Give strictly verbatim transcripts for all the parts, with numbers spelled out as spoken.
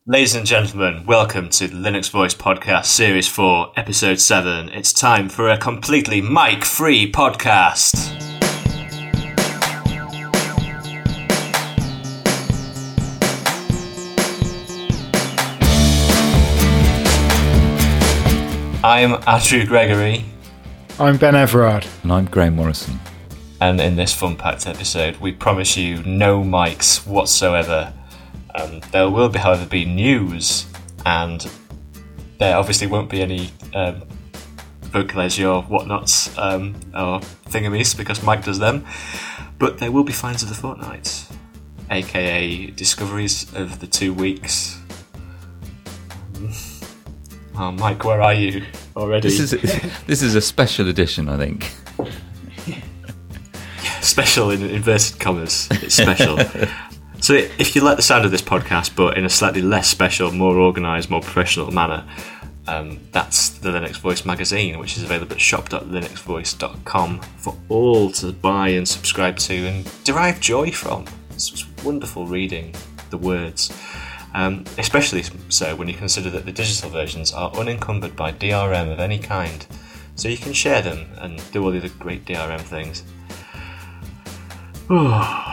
Ladies and gentlemen, welcome to the Linux Voice Podcast Series four, Episode seven. It's time for a completely mic-free podcast. I'm Andrew Gregory. I'm Ben Everard. And I'm Graham Morrison. And in this fun-packed episode, we promise you no mics whatsoever. Um, there will, be, however, be news, and there obviously won't be any um, vocalise your whatnots um, or thingamies because Mike does them. But there will be finds of the fortnight, aka discoveries of the two weeks. Oh, Mike, where are you already? This is a, this is a special edition, I think. Special in inverted commas. It's special. So if you like the sound of this podcast, but in a slightly less special, more organised, more professional manner, um, that's the Linux Voice magazine, which is available at shop dot linux voice dot com for all to buy and subscribe to and derive joy from. It's just wonderful reading the words, um, especially so when you consider that the digital versions are unencumbered by D R M of any kind, so you can share them and do all the other great D R M things. Oh.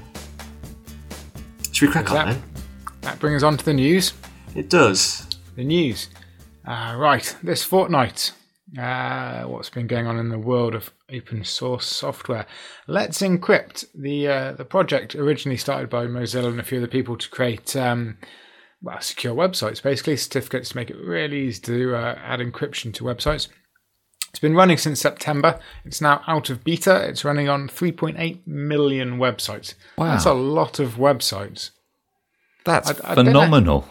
Should we crack on then? That brings us on to the news. It does. The news. Uh, right, this fortnight, uh, what's been going on in the world of open source software? Let's Encrypt, the uh, the project originally started by Mozilla and a few other people to create um, well, secure websites, basically, certificates to make it really easy to uh, add encryption to websites. It's been running since September. It's now out of beta. It's running on three point eight million websites. Wow. That's a lot of websites. That's I, I phenomenal.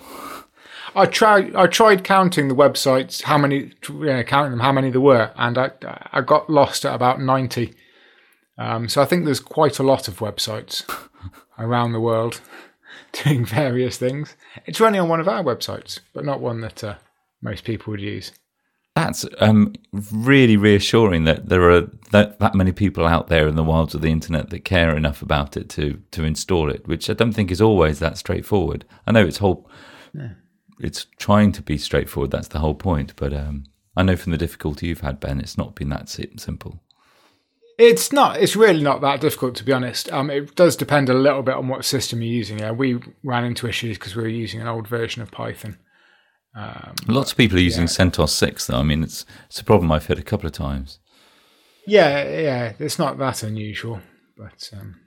I tried. I tried counting the websites, how many, uh, counting them, how many there were, and I I got lost at about ninety. Um, so I think there's quite a lot of websites around the world doing various things. It's running on one of our websites, but not one that uh, most people would use. That's um, really reassuring that there are that, that many people out there in the wilds of the internet that care enough about it to to install it, which I don't think is always that straightforward. I know it's whole, yeah. It's trying to be straightforward. That's the whole point. But um, I know from the difficulty you've had, Ben, it's not been that simple. It's not. It's really not that difficult, to be honest. Um, it does depend a little bit on what system you're using. Yeah, we ran into issues because we were using an old version of Python. Um, Lots of people are using yeah. CentOS six, though. I mean, it's it's a problem I've heard a couple of times. Yeah, yeah, it's not that unusual, but um,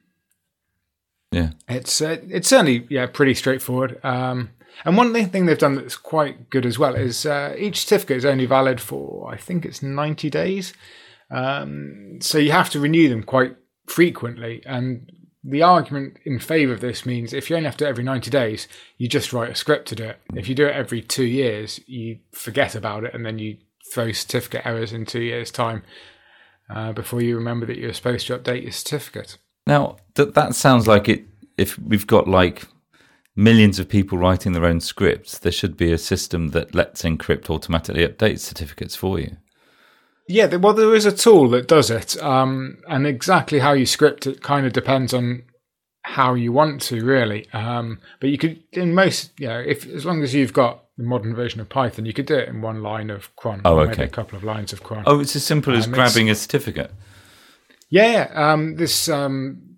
yeah, it's uh, it's certainly yeah pretty straightforward. Um, and one thing they've done that's quite good as well is uh, each certificate is only valid for I think it's ninety days, um, so you have to renew them quite frequently. And the argument in favour of this means if you only have to do it every ninety days, you just write a script to do it. If you do it every two years, you forget about it and then you throw certificate errors in two years' time uh, before you remember that you're supposed to update your certificate. Now, th- that sounds like it. If we've got like millions of people writing their own scripts, there should be a system that lets Encrypt automatically update certificates for you. Yeah, well, there is a tool that does it, um, and exactly how you script it kind of depends on how you want to, really. Um, but you could, in most, you know, if as long as you've got the modern version of Python, you could do it in one line of cron. Oh, or okay. Maybe a couple of lines of cron. Oh, it's as simple as um, grabbing a certificate. Yeah, yeah. Um, this, um,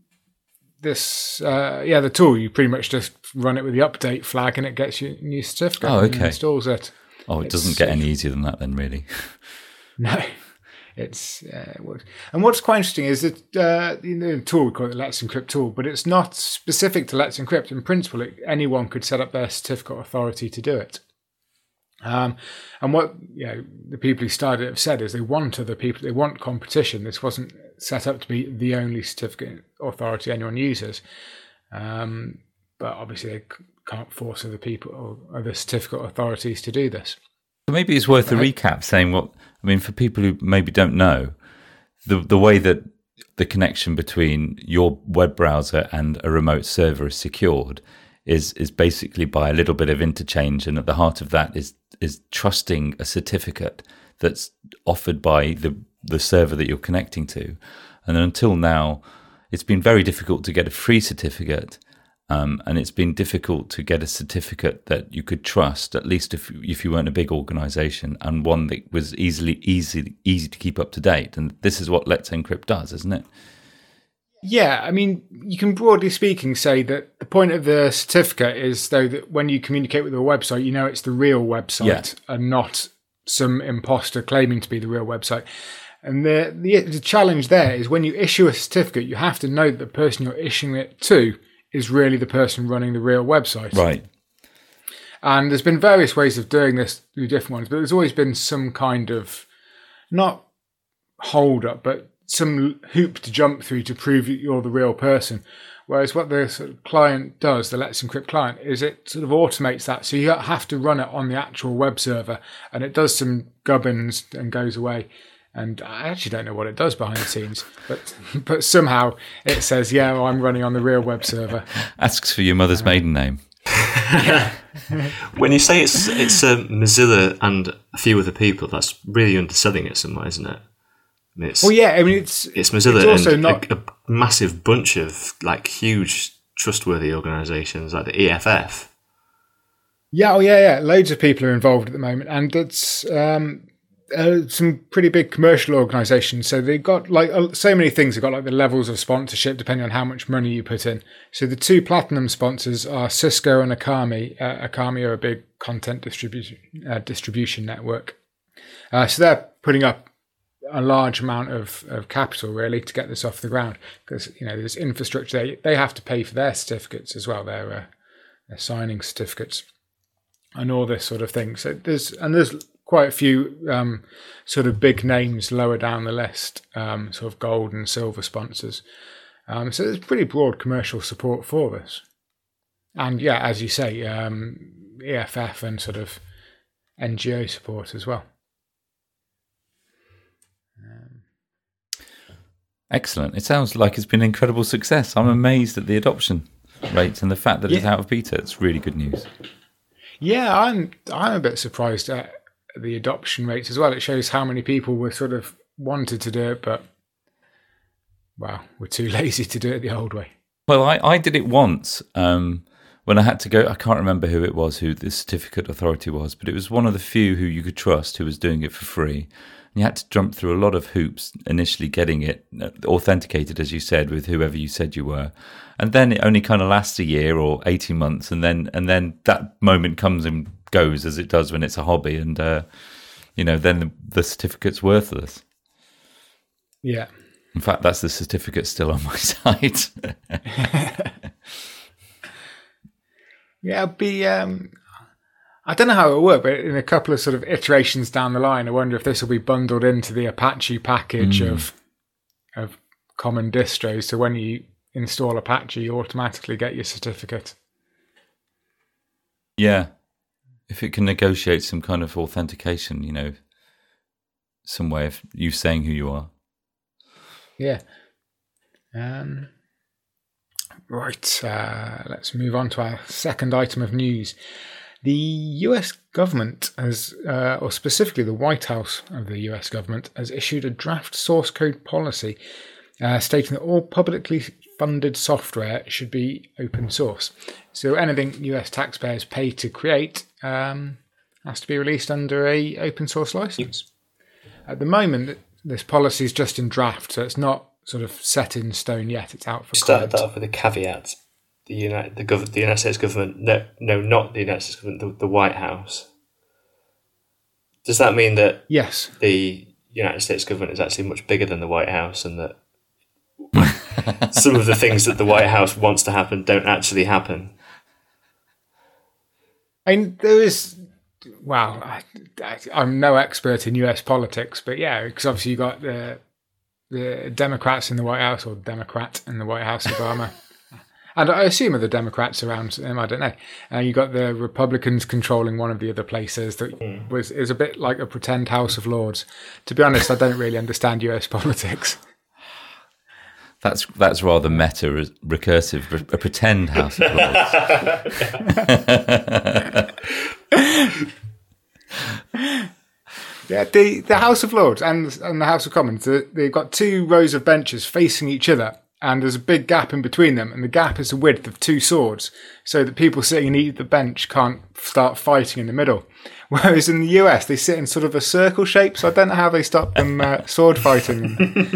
this, uh, yeah, the tool, you pretty much just run it with the update flag, and it gets you a new certificate. Oh, okay. And installs it. Oh, it It's, doesn't get any easier than that, then, really. No. It's uh, and what's quite interesting is that uh, the tool, we call it the Let's Encrypt tool, but it's not specific to Let's Encrypt. In principle, it, anyone could set up their certificate authority to do it. Um, and what you know, the people who started it have said is they want other people, they want competition. This wasn't set up to be the only certificate authority anyone uses, um, but obviously they can't force other people or other certificate authorities to do this. So maybe it's worth a recap saying what, I mean, for people who maybe don't know, the the way that the connection between your web browser and a remote server is secured is is basically by a little bit of interchange, and at the heart of that is is trusting a certificate that's offered by the the server that you're connecting to. And until now, it's been very difficult to get a free certificate Um, and it's been difficult to get a certificate that you could trust, at least if if you weren't a big organisation, and one that was easily easy easy to keep up to date. And this is what Let's Encrypt does, isn't it? Yeah, I mean, you can broadly speaking say that the point of the certificate is though that when you communicate with a website, you know it's the real website yeah. and not some imposter claiming to be the real website. And the, the the challenge there is when you issue a certificate, you have to know that the person you're issuing it to is really the person running the real website. Right. And there's been various ways of doing this through different ones, but there's always been some kind of, not hold up, but some hoop to jump through to prove that you're the real person. Whereas what the sort of client does, the Let's Encrypt client, is it sort of automates that. So you have to run it on the actual web server, and it does some gubbins and goes away. And I actually don't know what it does behind the scenes, but but somehow it says, yeah, well, I'm running on the real web server. Asks for your mother's uh, maiden name. When you say it's it's um, Mozilla and a few other people, that's really underselling it somewhere, isn't it? I mean, it's, well, yeah, I mean, it's... It's Mozilla it's also and not... a, a massive bunch of, like, huge, trustworthy organisations, like the E F F. Yeah, oh, yeah, yeah. Loads of people are involved at the moment, and it's... Um, Uh, some pretty big commercial organisations. So they've got like uh, so many things. They've got like the levels of sponsorship depending on how much money you put in. So the two platinum sponsors are Cisco and Akami. Uh, Akami are a big content distribution uh, distribution network. Uh, so they're putting up a large amount of, of capital really to get this off the ground because you know there's infrastructure. They they have to pay for their certificates as well. Their uh, their signing certificates and all this sort of thing. So there's and there's quite a few um, sort of big names lower down the list, um, sort of gold and silver sponsors. Um, so there's pretty broad commercial support for this. And yeah, as you say, um, E F F and sort of N G O support as well. Um, Excellent. It sounds like it's been an incredible success. I'm amazed at the adoption rates and the fact that yeah. it's out of beta. It's really good news. Yeah, I'm I'm a bit surprised at the adoption rates as well. It shows how many people were sort of wanted to do it, but well, we're too lazy to do it the old way. Well, I, I did it once um, when I had to go. I can't remember who it was, who the certificate authority was, but it was one of the few who you could trust who was doing it for free. And you had to jump through a lot of hoops initially getting it authenticated, as you said, with whoever you said you were. And then it only kind of lasts a year or eighteen months, and then and then that moment comes and goes as it does when it's a hobby, and uh, you know then the, the certificate's worthless. Yeah. In fact, that's the certificate still on my site. Yeah, it'll be. Um, I don't know how it will work, but in a couple of sort of iterations down the line, I wonder if this will be bundled into the Apache package mm. of of common distros. So when you install Apache, you automatically get your certificate. Yeah. If it can negotiate some kind of authentication, you know, some way of you saying who you are. Yeah. Um, right. Uh, let's move on to our second item of news. The U S government has, uh, or specifically the White House of the U S government, has issued a draft source code policy uh, stating that all publicly funded software should be open source. So anything U S taxpayers pay to create um, has to be released under a open source license. At the moment, this policy is just in draft, so it's not sort of set in stone yet. It's out for Started comment. that off with a caveat. The United, the, gov- the United States government, no, no, not the United States government, the, the White House. Does that mean that yes, the United States government is actually much bigger than the White House, and that some of the things that the White House wants to happen don't actually happen? I mean, there is. Well, I, I, I'm no expert in U S politics, but yeah, because obviously you got the the Democrats in the White House, or Democrat in the White House, Obama. And I assume other Democrats around him, I don't know. Uh, you got the Republicans controlling one of the other places that mm. was is a bit like a pretend House of Lords. To be honest, I don't really understand U S politics. That's that's rather meta, recursive, a pretend House of Lords. Yeah, the, the House of Lords and and the House of Commons, the, they've got two rows of benches facing each other. and there's a big gap in between them, and the gap is the width of two swords, so that people sitting in either bench can't start fighting in the middle. Whereas in the U S, they sit in sort of a circle shape, so I don't know how they stop them uh, sword fighting.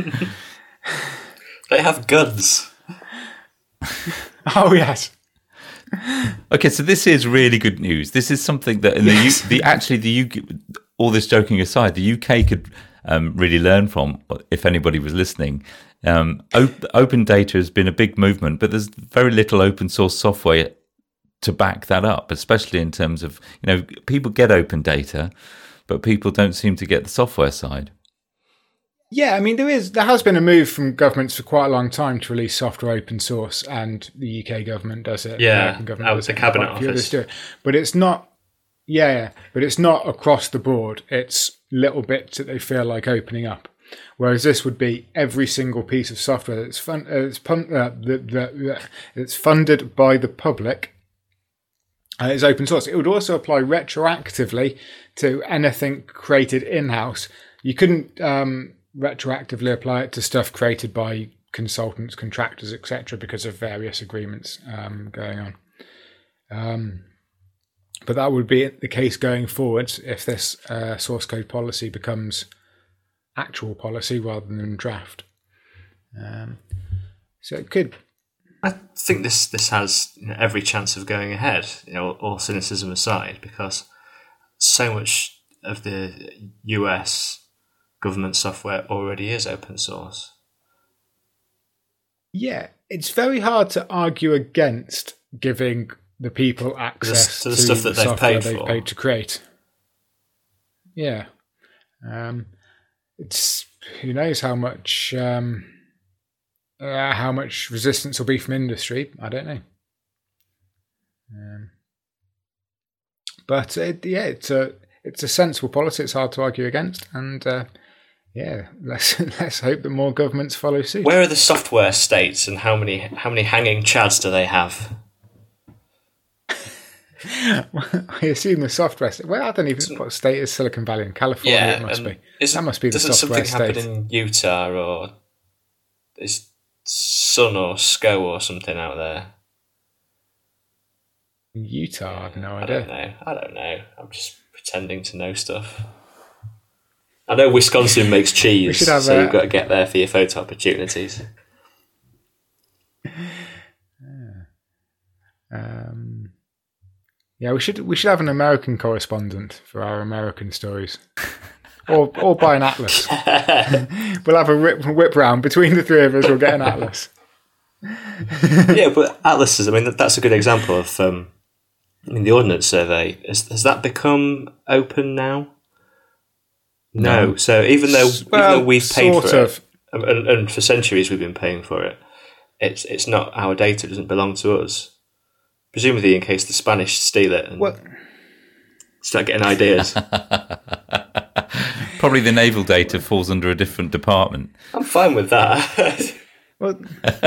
They have guns. Oh, yes. Okay, so this is really good news. This is something that in Yes. the, U- the actually the U K, all this joking aside, the U K could um, really learn from if anybody was listening. Um, op- open data has been a big movement, but there's very little open source software to back that up, especially in terms of, you know, people get open data, but people don't seem to get the software side. Yeah, I mean, there is there has been a move from governments for quite a long time to release software open source, and the U K government does it. Yeah, the American government out does the it, Cabinet quite a few Office. others do it. But it's not. Yeah, yeah, but it's not across the board. It's little bits that they feel like opening up. Whereas this would be every single piece of software that's fun, uh, it's, pun, uh, the, the, it's funded by the public. Uh, it's open source. It would also apply retroactively to anything created in-house. You couldn't um, retroactively apply it to stuff created by consultants, contractors, et cetera, because of various agreements um, going on. Um, but that would be the case going forward if this uh, source code policy becomes actual policy rather than draft. Um, so it could. I think this this has, you know, every chance of going ahead, you know, all cynicism aside, because so much of the U S government software already is open source. Yeah, it's very hard to argue against giving the people access to the to stuff that the they've software paid they've for. paid to create. Yeah. Um, it's who knows how much um, uh, how much resistance will be from industry. I don't know. Um, but it, yeah, it's a it's a sensible policy. It's hard to argue against, and uh, yeah, let's let's hope that more governments follow suit. Where are the software states, and how many how many hanging chads do they have? I assume the software. Well, I don't even know what state is Silicon Valley in California. Yeah, it must and be. isn't- That must be the doesn't software something state. happen in Utah, or is Sun or SCO or something out there? In Utah, I've no I don't idea. know. I don't know. I'm just pretending to know stuff. I know Wisconsin makes cheese, should have so a- you've got to get there for your photo opportunities. Um, yeah, we should we should have an American correspondent for our American stories, or or buy an atlas. We'll have a whip, whip round between the three of us. We'll get an atlas. Yeah, but atlases, I mean, that- that's a good example of, um, I mean, the Ordnance Survey, has, has that become open now? No. No. So even though, Well, even though we've paid sort for of. it, and, and for centuries we've been paying for it, it's it's not our data, it doesn't belong to us. Presumably in case the Spanish steal it and Well, start getting ideas. Probably the naval data falls under a different department. I'm fine with that. well,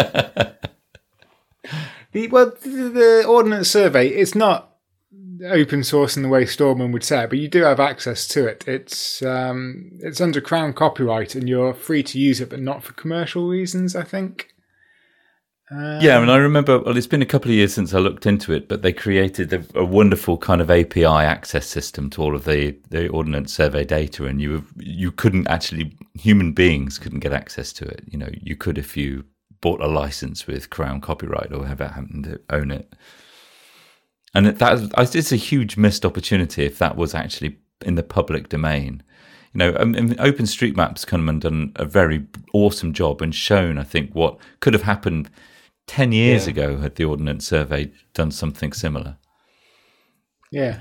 the well the, the Ordnance Survey. It's not open source in the way Stallman would say, but you do have access to it. It's um, it's under Crown copyright, and you're free to use it, but not for commercial reasons, I think. Um, Yeah, and I remember, well, it's been a couple of years since I looked into it, but they created a, a wonderful kind of A P I access system to all of the, the Ordnance Survey data, and you you couldn't actually, human beings couldn't get access to it. You know, you could if you bought a license with Crown copyright or whoever happened to own it. And it- that it's a huge missed opportunity if that was actually in the public domain. You know, um, and OpenStreetMap's come and done a very awesome job and shown, I think, what could have happened ten years Yeah. ago had the Ordnance Survey done something similar. yeah.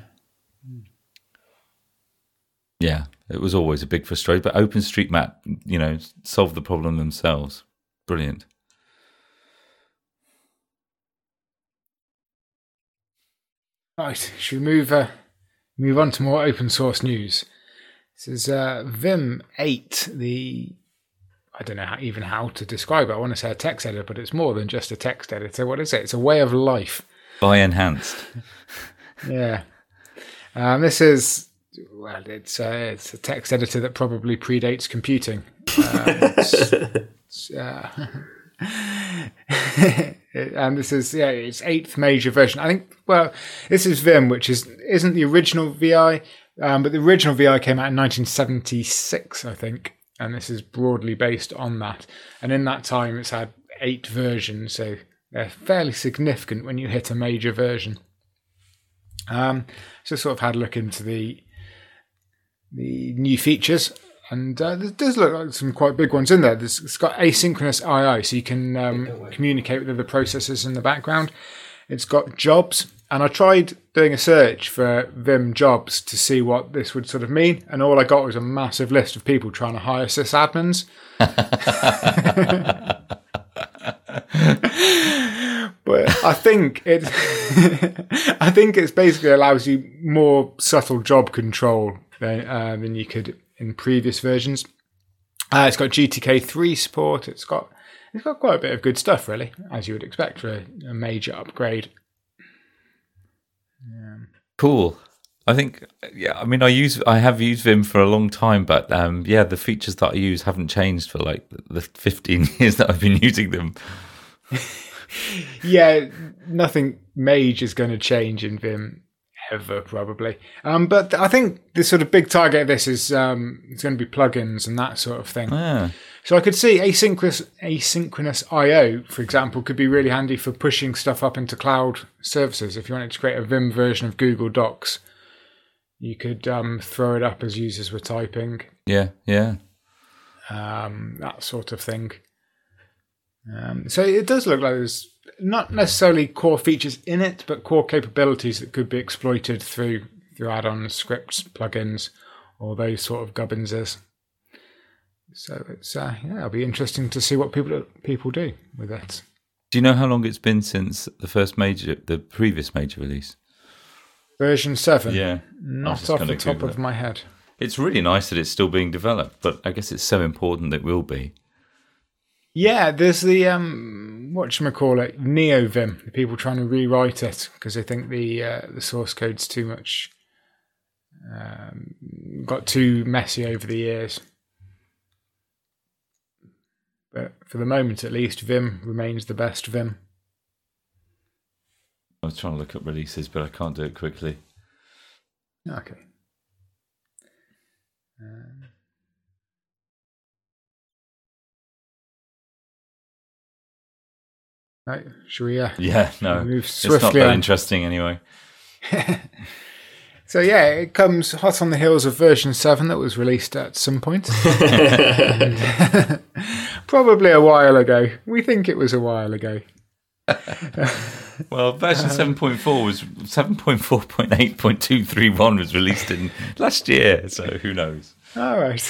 Yeah, it was always a big frustration. But OpenStreetMap, you know, solved the problem themselves. Brilliant. Right, should we move uh, move on to more open source news? This is uh, Vim eight, the I don't know how, even how to describe it. I want to say a text editor, but it's more than just a text editor. What is it? It's a way of life. By enhanced. Yeah. Um, this is, well, it's, uh, it's a text editor that probably predates computing. Um, it's, it's, uh, And this is yeah, its eighth major version. I think. Well, this is Vim, which is isn't the original V I, um, but the original V I came out in nineteen seventy-six, I think, and this is broadly based on that. And in that time, it's had eight versions, so they're fairly significant when you hit a major version. Um, so sort of had a look into the the new features. And uh, there does look like some quite big ones in there. There's, it's got asynchronous I O, so you can um, communicate with other processes in the background. It's got jobs, and I tried doing a search for Vim jobs to see what this would sort of mean, and all I got was a massive list of people trying to hire sysadmins. But I think it, I think it's basically allows you more subtle job control than, uh, than you could in previous versions. Uh, it's got G T K three support. It's got it's got quite a bit of good stuff, really, as you would expect for a, a major upgrade. Yeah. Cool. I think, yeah. I mean, I use I have used Vim for a long time, but um, yeah, the features that I use haven't changed for like the fifteen years that I've been using them. Yeah, nothing major is going to change in Vim ever, probably. Um, but I think the sort of big target of this is um, it's going to be plugins and that sort of thing. Ah. So I could see asynchronous asynchronous I O, for example, could be really handy for pushing stuff up into cloud services. If you wanted to create a Vim version of Google Docs, you could um, throw it up as users were typing. Yeah, yeah. Um, that sort of thing. Um, so it does look like there's not necessarily core features in it, but core capabilities that could be exploited through through add-ons, scripts, plugins, or those sort of gubbinses. So it's uh, yeah, it'll be interesting to see what people people do with it. Do you know how long it's been since the first major, the previous major release? Version seven. Yeah, not off the top Google of it. my head. It's really nice that it's still being developed, but I guess it's so important that it will be. Yeah, there's the um, whatchamacallit, NeoVim, the people trying to rewrite it because they think the uh, the source code's too much, um, got too messy over the years. But for the moment, at least, Vim remains the best Vim. I was trying to look up releases, but I can't do it quickly. Okay. Um, Right, should we? Uh, yeah, no, move it's not swiftly that on? interesting anyway. So yeah, it comes hot on the heels of version seven that was released at some point, And, probably a while ago. We think it was a while ago. Well, version seven point four was seven point four point eight point two three one was released in last year, so who knows? All right.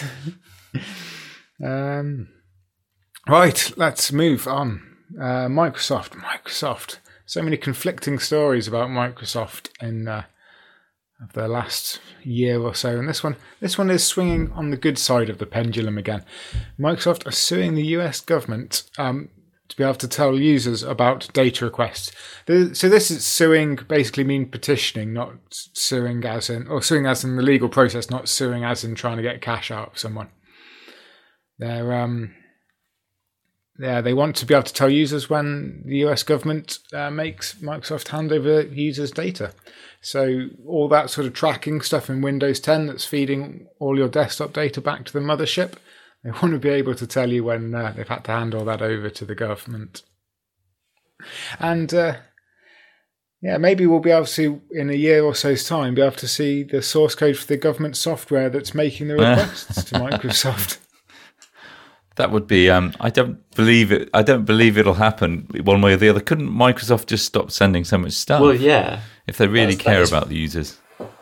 um, right, let's move on. Uh, Microsoft, Microsoft. So many conflicting stories about Microsoft in uh, the last year or so, and this one, this one is swinging on the good side of the pendulum again. Microsoft are suing the U S government um, to be able to tell users about data requests. The, so this is suing, basically mean petitioning, not suing as in, or suing as in the legal process, not suing as in trying to get cash out of someone. They're um. Yeah, they want to be able to tell users when the U S government uh, makes Microsoft hand over users' data. So all that sort of tracking stuff in Windows ten that's feeding all your desktop data back to the mothership, they want to be able to tell you when uh, they've had to hand all that over to the government. And uh, yeah, maybe we'll be able to, in a year or so's time, be able to see the source code for the government software that's making the requests to Microsoft. That would be. Um, I don't believe it. I don't believe it'll happen one way or the other. Couldn't Microsoft just stop sending so much stuff? Well, yeah. If they really That's- care that is- about the users.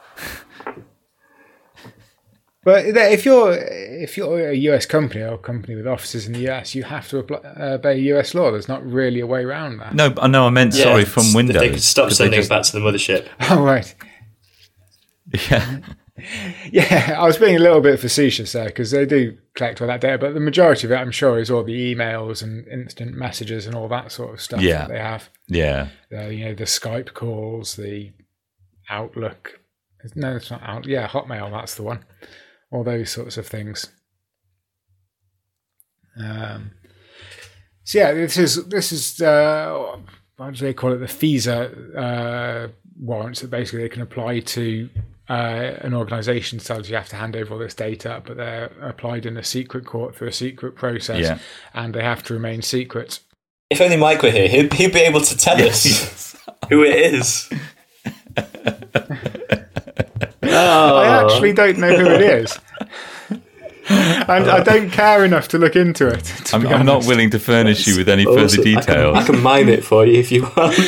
But if you're if you're a U S company or a company with offices in the U S, you have to apply, uh, obey U S law. There's not really a way around that. No, I know. I meant Yeah, sorry from if Windows. They could stop 'cause they sending just- it back to the mothership. Oh, right. Yeah. Yeah, I was being a little bit facetious there because they do collect all that data, but the majority of it, I'm sure, is all the emails and instant messages and all that sort of stuff Yeah. that they have. Yeah. Uh, you know, the Skype calls, the Outlook. No, it's not Outlook. Yeah, Hotmail, that's the one. All those sorts of things. Um, So yeah, this is this is uh, what do they call it? The FISA uh, warrants that basically they can apply to uh, an organisation. Tells you have to hand over all this data, but they're applied in a secret court through a secret process, Yeah. and they have to remain secret. If only Mike were here, he'd, he'd be able to tell us who it is. Oh. I actually don't know who it is. And I don't care enough to look into it. To I'm, I'm not willing to furnish you with any further Awesome. details. I can, I can mime it for you if you want.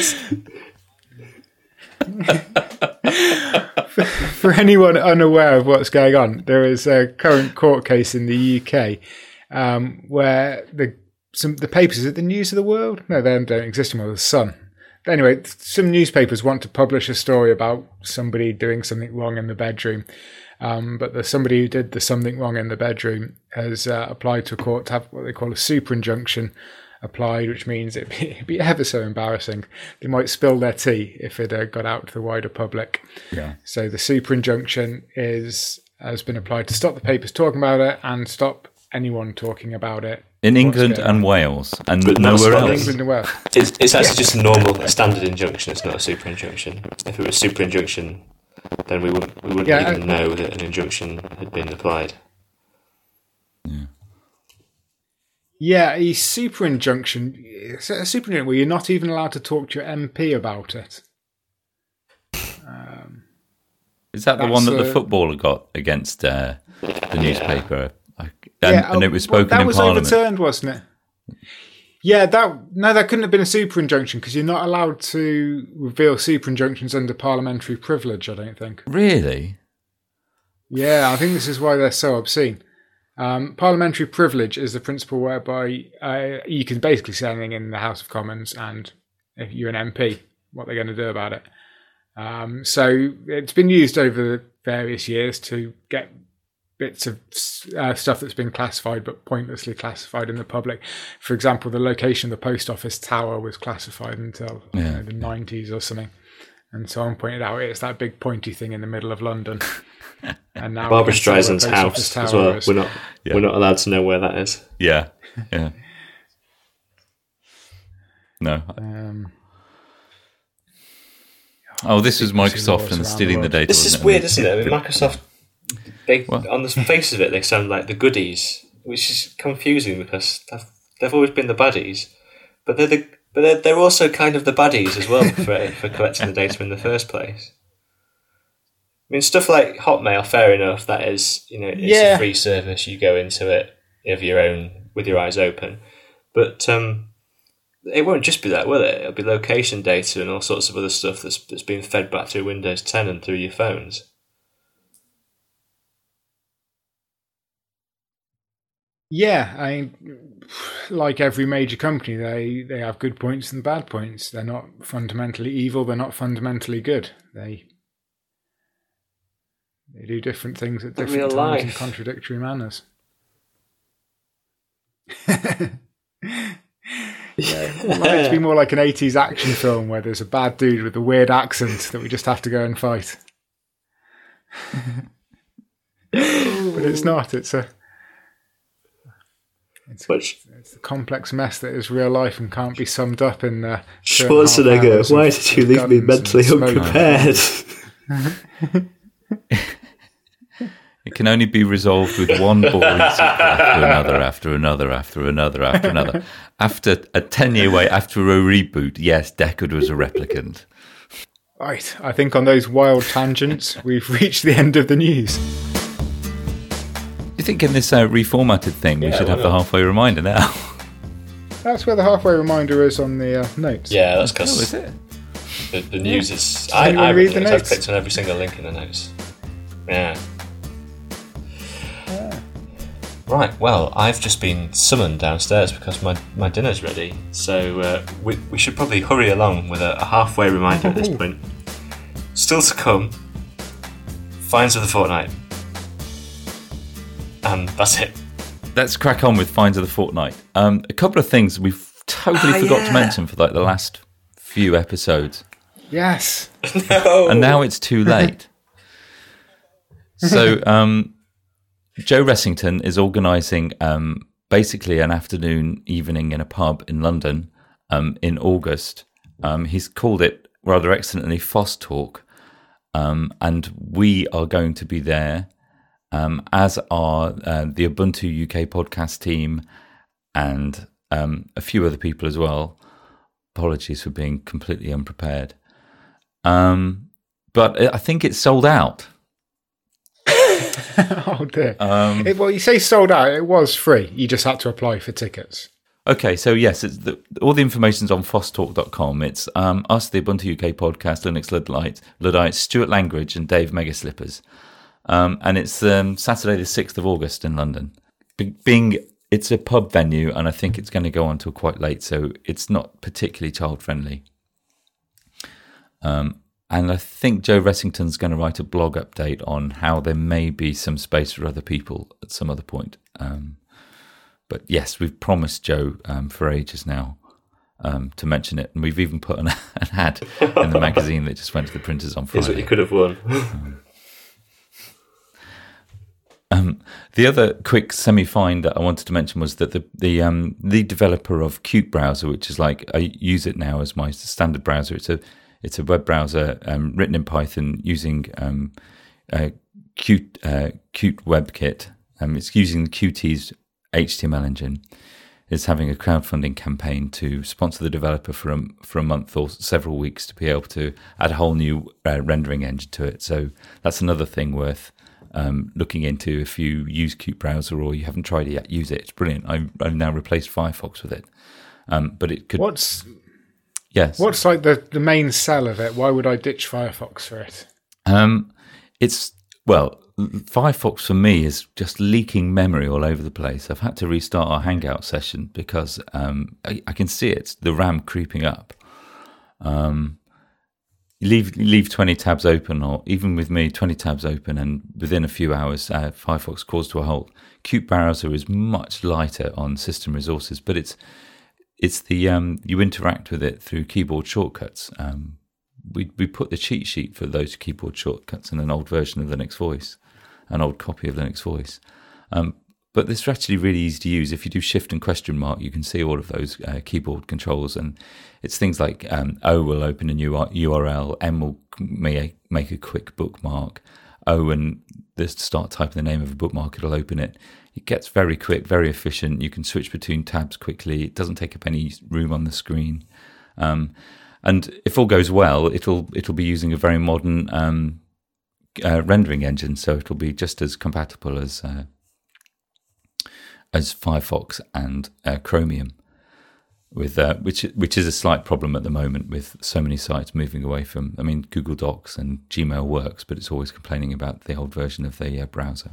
for, for anyone unaware of what's going on, there is a current court case in the U K um, where the some the papers, is it the News of the World? No, they don't exist anymore. The Sun. But anyway, some newspapers want to publish a story about somebody doing something wrong in the bedroom. Um, but the somebody who did the something wrong in the bedroom has uh, applied to a court to have what they call a super injunction applied, which means it'd be, it'd be ever so embarrassing. They might spill their tea if it uh, got out to the wider public. Yeah. So the super injunction is has been applied to stop the papers talking about it and stop anyone talking about it. In England and Wales, and But not nowhere Scotland. else. England and Wales. It's, it's actually just a normal, a standard injunction. It's not a super injunction. If it was super injunction, then we wouldn't we wouldn't Yeah, even I- know that an injunction had been applied. Yeah, a super injunction. It's a super injunction where you're not even allowed to talk to your M P about it. Is that the That's one that the a- footballer got against uh, the newspaper? Like, and, yeah, and it was well, spoken that in was Parliament. overturned, wasn't it? Yeah, that no, that couldn't have been a super injunction because you're not allowed to reveal super injunctions under parliamentary privilege. I don't think. Really? Yeah, I think this is why they're so obscene. Um, parliamentary privilege is the principle whereby uh, you can basically say anything in the House of Commons, and if you're an M P, what they're going to do about it. Um, so it's been used over various years to get bits of uh, stuff that's been classified but pointlessly classified in the public. For example, the location of the post office tower was classified until Yeah. you know, the nineties or something. And someone pointed out it's that big pointy thing in the middle of London. And now Barbara we can tell where Streisand's post office house as tower well. is. We're not Yeah. we're not allowed to know where that is. Yeah. Yeah. No. Um, Oh, this was Microsoft laws and around stealing the the world. data. This is wasn't weird, isn't it? I mean, Microsoft, they What? on the face of it, they sound like the goodies, which is confusing because they've, they've always been the baddies, but they're the but they're, they're also kind of the baddies as well for for collecting the data in the first place. I mean, stuff like Hotmail, fair enough. That is, you know, it's Yeah. a free service. You go into it of your own with your eyes open, but um, it won't just be that, will it? It'll be location data and all sorts of other stuff that's that's being fed back through Windows ten and through your phones. Yeah, I mean, like every major company, they, they have good points and bad points. They're not fundamentally evil. They're not fundamentally good. They they do different things at different Real times in life. contradictory manners. Yeah, it might to be more like an eighties action film where there's a bad dude with a weird accent that we just have to go and fight. But it's not. It's a it's, Which it's a complex mess that is real life and can't be summed up in uh, two and a half Schwarzenegger, hours why of- did you of leave me guns and mentally smoke. unprepared? It can only be resolved with one boring sequel after another, after another, after another, after another. After a ten-year wait, after a reboot, yes, Deckard was a replicant. Right, I think on those wild tangents, we've reached the end of the news. You think in this uh, reformatted thing, we Yeah, should why have the not? halfway reminder now? That's where the halfway reminder is on the uh, notes. Yeah, that's Oh, is because it? the, the news is. Anyone I, I read read the the I've notes? clicked on every single link in the notes. Yeah. Right, well, I've just been summoned downstairs because my, my dinner's ready, so uh, we, we should probably hurry along with a, a halfway reminder at this Ooh. point. Still to come, Finds of the Fortnight. And that's it. Let's crack on with Finds of the Fortnight. Um, a couple of things we've totally Ah, forgot yeah. to mention for like the last few episodes. Yes. No. And now it's too late. So, um, Joe Ressington is organising um, basically an afternoon, evening in a pub in London um, in August. Um, he's called it rather excellently Foss Talk, um, and we are going to be there, um, as are uh, the Ubuntu U K podcast team and um, a few other people as well. Apologies for being completely unprepared. Um, but I think it's sold out. Oh dear. Um, it, well, you say sold out. It was free. You just had to apply for tickets. Okay, so yes, it's the, all the information's on foss talk dot com. It's um, us, the Ubuntu U K podcast, Linux Luddites, Luddites Stuart Langridge and Dave Megaslippers. Um, and it's um, Saturday the sixth of August in London. Be- being It's a pub venue, and I think it's going to go on till quite late, so it's not particularly child-friendly. Um, and I think Joe Ressington's going to write a blog update on how there may be some space for other people at some other point. Um, but yes, we've promised Joe um, for ages now um, to mention it, and we've even put an, an ad in the magazine that just went to the printers on Friday. Here's what you could have won. um, Um, the other quick semi-find that I wanted to mention was that the the um, the developer of Qt Browser, which is like, I use it now as my standard browser. It's a it's a web browser um, written in Python using um, uh, Qt uh, Qt WebKit. Um, it's using the Qt's H T M L engine. It's having a crowdfunding campaign to sponsor the developer for a, for a month or several weeks to be able to add a whole new uh, rendering engine to it. So that's another thing worth Um, looking into. If you use Qt Browser or you haven't tried it yet, use it. It's brilliant. I've, I've now replaced Firefox with it. Um, but it could. What's yes? What's like the, the main sell of it? Why would I ditch Firefox for it? Um, it's well, Firefox for me is just leaking memory all over the place. I've had to restart our Hangout session because um, I, I can see it. The RAM creeping up. Um, You leave leave twenty tabs open, or even with me, twenty tabs open, and within a few hours, uh, Firefox calls to a halt. Qt Browser is much lighter on system resources, but it's it's the um, you interact with it through keyboard shortcuts. Um, we we put the cheat sheet for those keyboard shortcuts in an old version of Linux Voice, an old copy of Linux Voice. Um, but this is actually really easy to use. If you do Shift and question mark, you can see all of those uh, keyboard controls, and it's things like um, O will open a new U R L, M will make a quick bookmark, O and this start typing the name of a bookmark, it'll open it. It gets very quick, very efficient. You can switch between tabs quickly. It doesn't take up any room on the screen. Um, and if all goes well, it'll it'll be using a very modern um, uh, rendering engine, so it'll be just as compatible as uh, as Firefox and uh, Chromium, with uh, which which is a slight problem at the moment with so many sites moving away from. I mean, Google Docs and Gmail works, but it's always complaining about the old version of the uh, browser.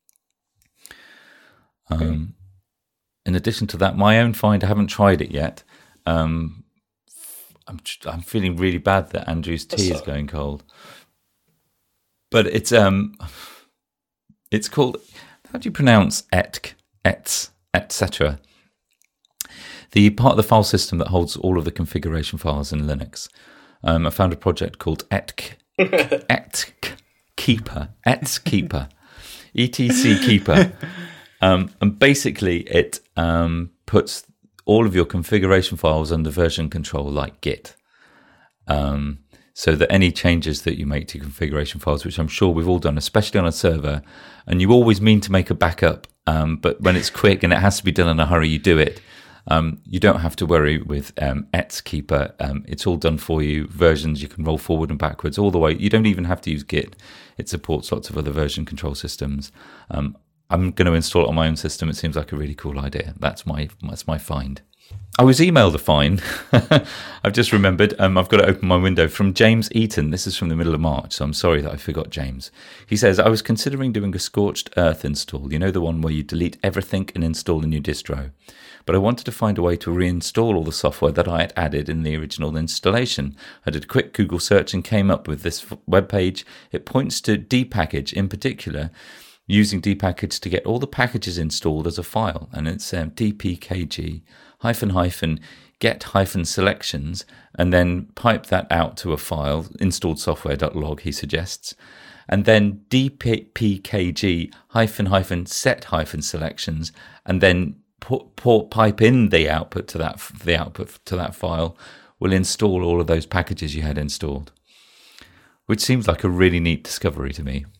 Um, okay. In addition to that, my own find, I haven't tried it yet. Um, I'm I'm feeling really bad that Andrew's tea is going cold, but it's um, it's called. How do you pronounce etk? Ets, et cetera. The part of the file system that holds all of the configuration files in Linux. Um, I found a project called etk, etk keeper, etz keeper, etc keeper, um, and basically it um, puts all of your configuration files under version control, like Git. Um, so that any changes that you make to configuration files, which I'm sure we've all done, especially on a server, and you always mean to make a backup, um, but when it's quick and it has to be done in a hurry, you do it. Um, you don't have to worry with um, etz keeper. Um, it's all done for you. Versions you can roll forward and backwards all the way. You don't even have to use Git. It supports lots of other version control systems. Um, I'm going to install it on my own system. It seems like a really cool idea. That's my that's my find. I was emailed a find. I've just remembered. Um, I've got to open my window from James Eaton. This is from the middle of March, so I'm sorry that I forgot James. He says, I was considering doing a scorched earth install. You know, the one where you delete everything and install a new distro. But I wanted to find a way to reinstall all the software that I had added in the original installation. I did a quick Google search and came up with this web page. It points to dpackage in particular, using dpackage to get all the packages installed as a file. And it's um, dpkg hyphen hyphen get hyphen selections, and then pipe that out to a file, installed software.log, he suggests. And then dpkg hyphen hyphen set hyphen selections, and then put, port pipe in the output to that the output to that file will install all of those packages you had installed, which seems like a really neat discovery to me.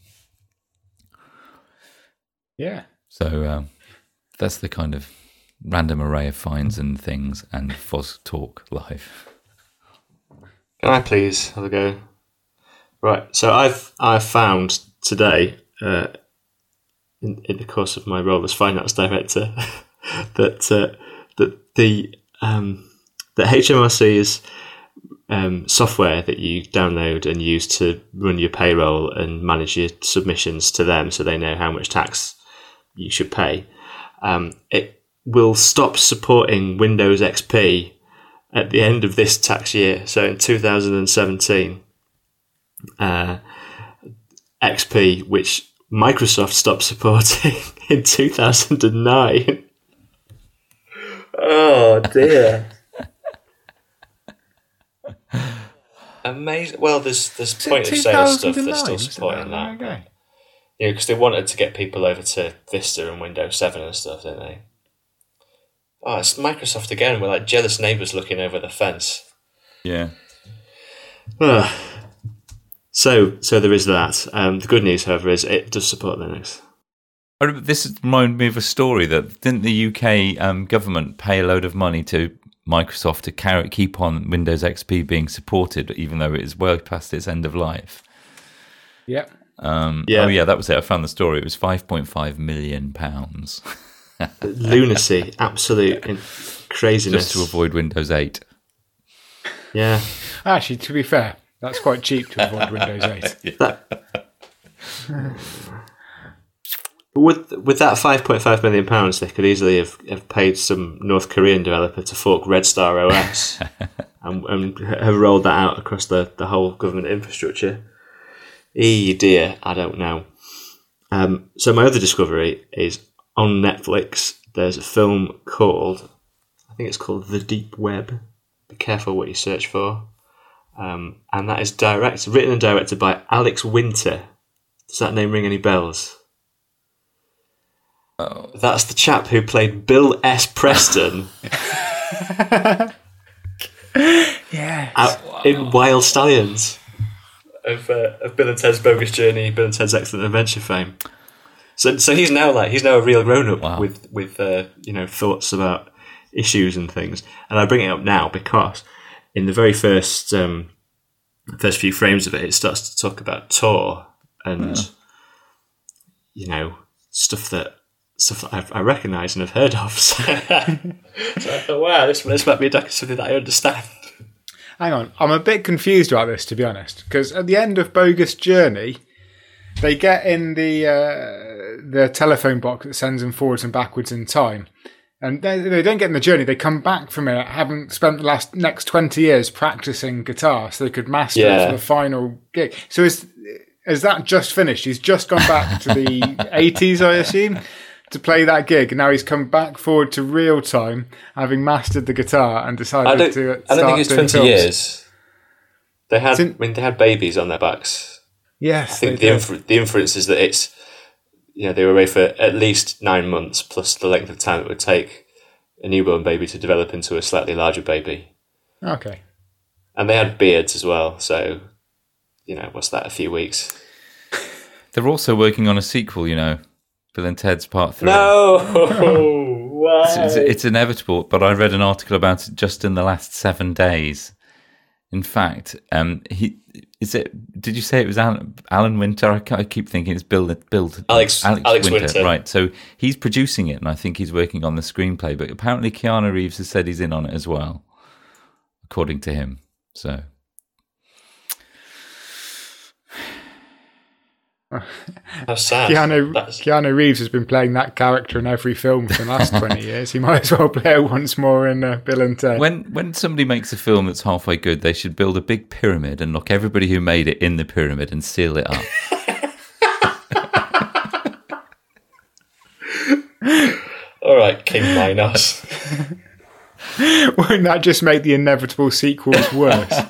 Yeah. So um, that's the kind of random array of finds and things and Foz Talk Live. Can I please have a go? Right. So I've I've found today, uh, in in the course of my role as finance director, that uh, that the um, that H M R C's um, software that you download and use to run your payroll and manage your submissions to them, so they know how much tax you should pay, um, it will stop supporting Windows X P at the end of this tax year. So in two thousand seventeen, uh, X P, which Microsoft stopped supporting in two thousand nine. Oh dear. Amazing. Well, there's there's point of sale stuff that's still supporting that. Okay. Yeah, because they wanted to get people over to Vista and Windows seven and stuff, didn't they? Oh, it's Microsoft again. We're like jealous neighbours looking over the fence. Yeah. Uh, so, so there is that. Um, the good news, however, is it does support Linux. This reminded me of a story that didn't the U K um, government pay a load of money to Microsoft to carry, keep on Windows X P being supported, even though it is well past its end of life. Yeah. Um, yeah. Oh, yeah, that was it. I found the story. It was five point five million pounds. Lunacy, absolute craziness. Just to avoid Windows eight. Yeah. Actually, to be fair, that's quite cheap to avoid Windows eight. That, with with that five point five million pounds, they could easily have, have paid some North Korean developer to fork Red Star O S and, and have rolled that out across the, the whole government infrastructure. E dear, I don't know. Um, so my other discovery is on Netflix. There's a film called, I think it's called The Deep Web. Be careful what you search for. Um, and that is direct, written and directed by Alex Winter. Does that name ring any bells? Oh. That's the chap who played Bill S. Preston. Yeah. Wow. In Wild Stallions. Of, uh, of Bill and Ted's Bogus Journey, Bill and Ted's Excellent Adventure fame. So, so he's now like he's now a real grown up wow. with with uh, you know thoughts about issues and things. And I bring it up now because in the very first um, first few frames of it, it starts to talk about Tor and yeah. you know stuff that stuff that I've, I recognise and have heard of. So, so I thought, wow, this this might be something that I understand. Hang on, I'm a bit confused about this, to be honest, because at the end of Bogus Journey, they get in the uh, the telephone box that sends them forwards and backwards in time, and they, they don't get in the journey. They come back from it, having spent the last next twenty years practicing guitar, so they could master yeah. it for the final gig. So is is that just finished? He's just gone back to the eighties, I assume, to play that gig, and now he's come back forward to real time, having mastered the guitar and decided I don't, to. I don't think it's twenty films. years. They had in, when they had babies on their backs. Yes, I think the infer- the inference is that it's you know they were away for at least nine months plus the length of time it would take a newborn baby to develop into a slightly larger baby. Okay, and they had beards as well, so you know what's that? A few weeks. They're also working on a sequel, you know. Bill and Ted's Part Three. No, why? It's, it's, it's inevitable. But I read an article about it just in the last seven days. In fact, um, he is it. Did you say it was Alan, Alan Winter? I, I keep thinking it's Bill. Bill Alex. Alex, Alex Winter. Winter. Right. So he's producing it, and I think he's working on the screenplay. But apparently, Keanu Reeves has said he's in on it as well, according to him. So. How sad. Keanu, Keanu Reeves has been playing that character in every film for the last twenty years. He might as well play it once more in uh, Bill and Ted. When when somebody makes a film that's halfway good, they should build a big pyramid and lock everybody who made it in the pyramid and seal it up. All right, King Minos. Wouldn't that just make the inevitable sequels worse?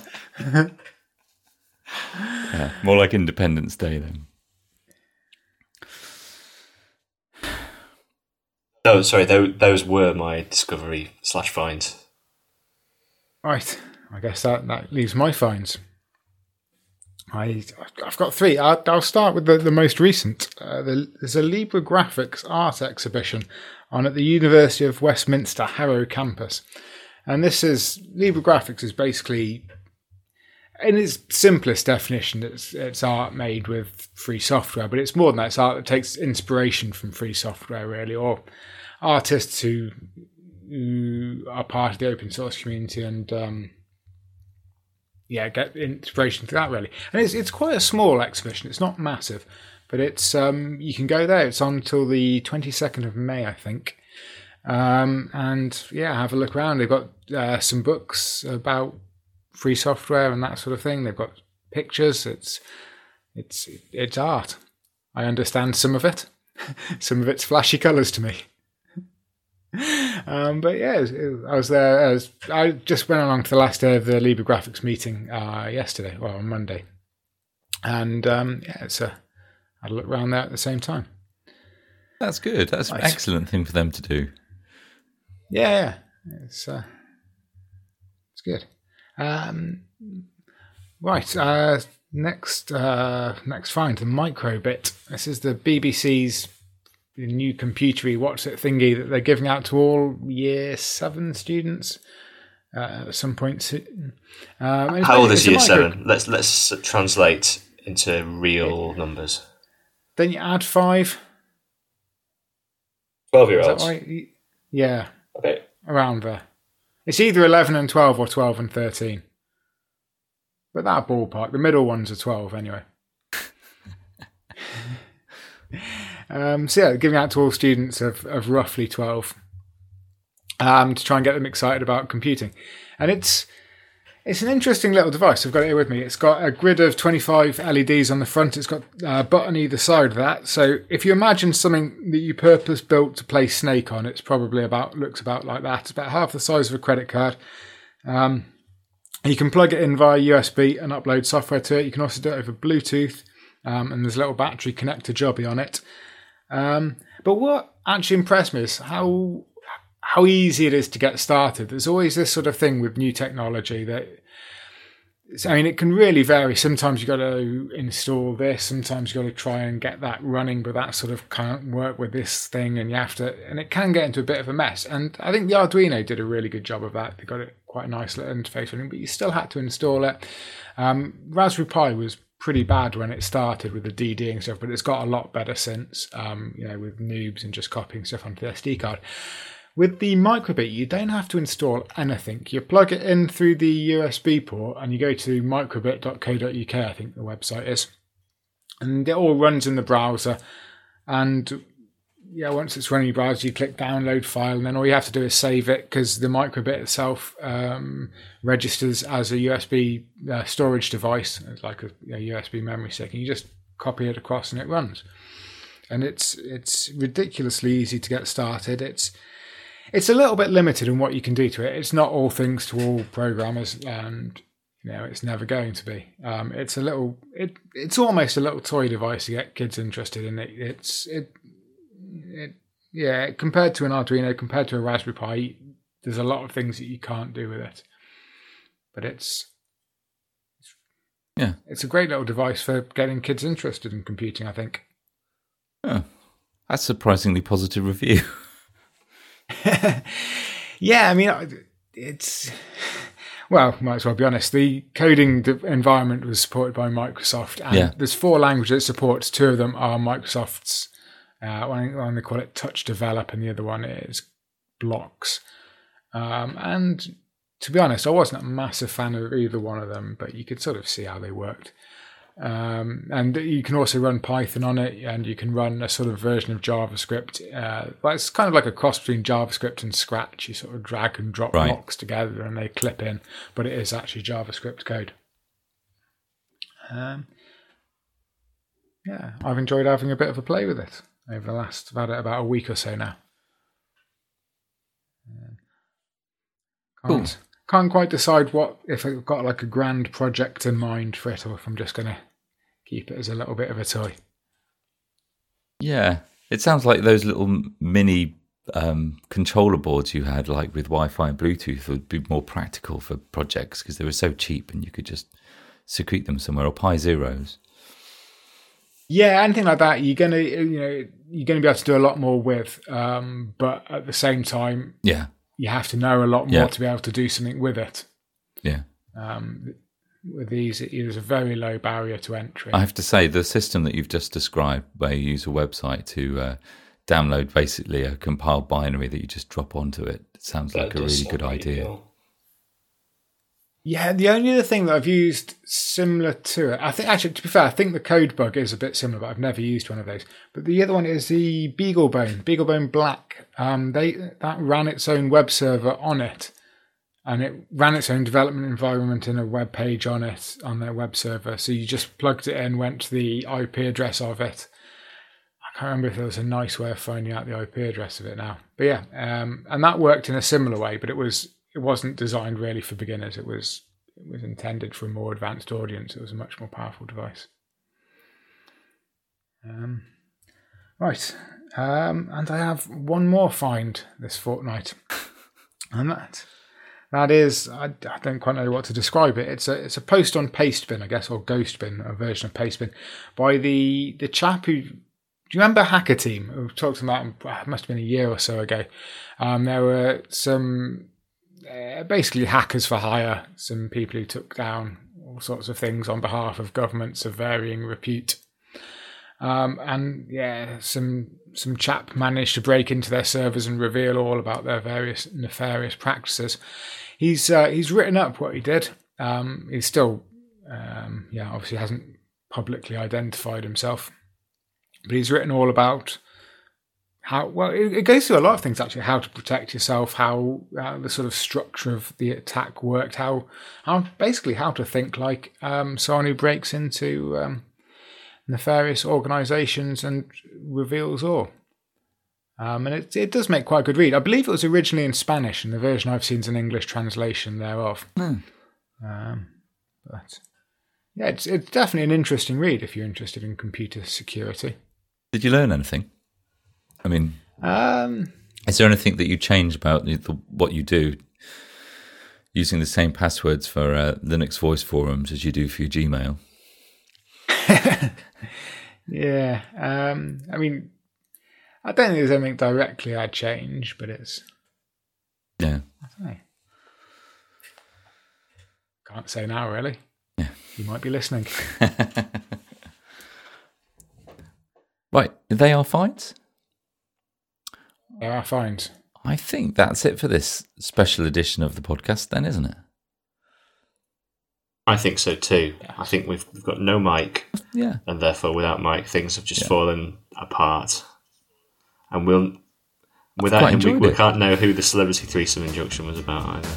Yeah, more like Independence Day then. No, sorry, those, those were my discovery slash finds. Right, I guess that, that leaves my finds. I, I've got three. I'll, I'll start with the, the most recent. Uh, the, there's a LibreGraphics art exhibition on at the University of Westminster Harrow campus. And this is, LibreGraphics is basically, in its simplest definition, it's, it's art made with free software, but it's more than that. It's art that takes inspiration from free software, really, or artists who, who are part of the open source community and um, yeah, get inspiration to that, really. And it's it's quite a small exhibition. It's not massive, but it's um, you can go there. It's on until the twenty-second of May, I think. Um, and yeah, have a look around. They've got uh, some books about free software and that sort of thing. They've got pictures. It's it's it's art. I understand some of it. Some of it's flashy colours to me. Um, but yeah, it was, it was, I was there. I, was, I just went along to the last day of the LibreGraphics meeting uh, yesterday, well, on Monday, and um, yeah, it's a. I had a look around there at the same time. That's good. That's nice. An excellent thing for them to do. Yeah, yeah. it's uh, it's good. Um, right, uh, next uh, next find, the Microbit. This is the B B C's new computery what's it thingy that they're giving out to all year seven students uh, at some point soon. Um, How old is year micro- seven? Let's let's translate into real numbers. Then you add five. Twelve year olds. Right? Yeah. Okay. Around there. It's either eleven and twelve or twelve and thirteen. But that ballpark. The middle ones are twelve anyway. Um, so yeah, giving out to all students of, of roughly twelve um, to try and get them excited about computing. And it's it's an interesting little device. I've got it here with me. It's got a grid of twenty-five L E Ds on the front. It's got a button either side of that. So if you imagine something that you purpose built to play Snake on, it's probably about looks about like that. It's about half the size of a credit card. Um, you can plug it in via U S B and upload software to it. You can also do it over Bluetooth. Um, and there's a little battery connector jobby on it. Um, but what actually impressed me is how how easy it is to get started. There's always this sort of thing with new technology that, I mean, it can really vary. Sometimes you've got to install this, sometimes you've got to try and get that running, but that sort of can't work with this thing, and you have to, and it can get into a bit of a mess. And I think the Arduino did a really good job of that. They got it quite a nice little interface running, but you still had to install it. Um, Raspberry Pi was pretty bad when it started with the D D and stuff, but it's got a lot better since, um, you know, with noobs and just copying stuff onto the S D card. With the Microbit, you don't have to install anything. You plug it in through the U S B port and you go to microbit dot co dot U K, I think the website is. And it all runs in the browser. And yeah, once it's running your browser, you click download file, and then all you have to do is save it, because the Microbit itself um, registers as a U S B uh, storage device, like a, a U S B memory stick, and you just copy it across and it runs. And it's it's ridiculously easy to get started. It's it's a little bit limited in what you can do to it. It's not all things to all programmers, and you know it's never going to be. Um, it's a little it it's almost a little toy device to get kids interested in it. It's it. It, yeah, compared to an Arduino, compared to a Raspberry Pi, there's a lot of things that you can't do with it. But it's, it's yeah, it's a great little device for getting kids interested in computing, I think. Oh, that's a surprisingly positive review. Yeah, I mean, it's, well, might as well be honest. The coding environment was supported by Microsoft, and yeah. There's four languages it supports. Two of them are Microsoft's. Uh, one, one they call it Touch Develop, and the other one is Blocks. Um, and to be honest, I wasn't a massive fan of either one of them, but you could sort of see how they worked. Um, and you can also run Python on it, and you can run a sort of version of JavaScript. Uh, but it's kind of like a cross between JavaScript and Scratch. You sort of drag and drop right. blocks together, and they clip in, but it is actually JavaScript code. Um, yeah, I've enjoyed having a bit of a play with it over the last, about about a week or so now. Can't, cool. can't quite decide what, if I've got like a grand project in mind for it, or if I'm just going to keep it as a little bit of a toy. Yeah, it sounds like those little mini um, controller boards you had, like with Wi-Fi and Bluetooth, would be more practical for projects because they were so cheap and you could just secrete them somewhere, or Pi Zeros. Yeah, anything like that, you're gonna, you know, you're gonna be able to do a lot more with. Um, but at the same time, yeah, you have to know a lot more Yeah. to be able to do something with it. yeah. Um, with these, it is a very low barrier to entry. I have to say, the system that you've just described, where you use a website to uh, download basically a compiled binary that you just drop onto it, it sounds That like a does really sound good idea. ideal. Yeah, the only other thing that I've used similar to it, I think actually, to be fair, I think the code bug is a bit similar, but I've never used one of those. But the other one is the BeagleBone, BeagleBone Black. Um, they that ran its own web server on it, and it ran its own development environment and a web page on it on their web server. So you just plugged it in, went to the I P address of it. I can't remember if there was a nice way of finding out the I P address of it now, but yeah, um, and that worked in a similar way, but it was. It wasn't designed really for beginners. It was it was intended for a more advanced audience. It was a much more powerful device. Um, right, um, and I have one more find this fortnight, and that that is I, I don't quite know what to describe it. It's a it's a post on Pastebin, I guess, or Ghostbin, a version of Pastebin, by the the chap who. Do you remember Hacker Team? We talked about it must have been a year or so ago. Um, there were some. Uh, basically hackers for hire, some people who took down all sorts of things on behalf of governments of varying repute. Um, and yeah, some some chap managed to break into their servers and reveal all about their various nefarious practices. He's uh, he's written up what he did. Um, he's still, um, yeah, obviously hasn't publicly identified himself, but he's written all about how, well, it, it goes through a lot of things actually, how to protect yourself, how, how the sort of structure of the attack worked, how, how basically how to think like um, someone who breaks into um, nefarious organisations and reveals all. Um, and it, it does make quite a good read. I believe it was originally in Spanish, and the version I've seen is an English translation thereof. Mm. Um, but yeah, it's it's definitely an interesting read if you're interested in computer security. Did you learn anything? I mean, Um, is there anything that you change about the, the, what you do using the same passwords for uh, Linux voice forums as you do for your Gmail? yeah, um, I mean, I don't think there's anything directly I'd change, but it's, Yeah. I don't know. Can't say now, really. Yeah. You might be listening. Right, they are fines. There are fines. I think that's it for this special edition of the podcast then, isn't it? I think so too. I think we've, we've got no mic, Yeah. and therefore whout Mike, things have just Yeah. fallen apart. And we'll, quite without him, we, enjoyed we it. can't know who the celebrity threesome injunction was about either.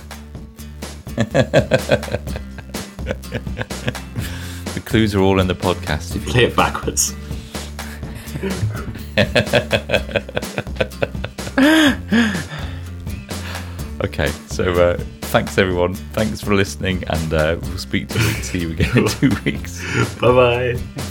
The clues are all in the podcast. If you Play it backwards. Okay, so uh, thanks everyone. Thanks for listening, and uh, we'll speak to you. See you again in two weeks. Bye bye.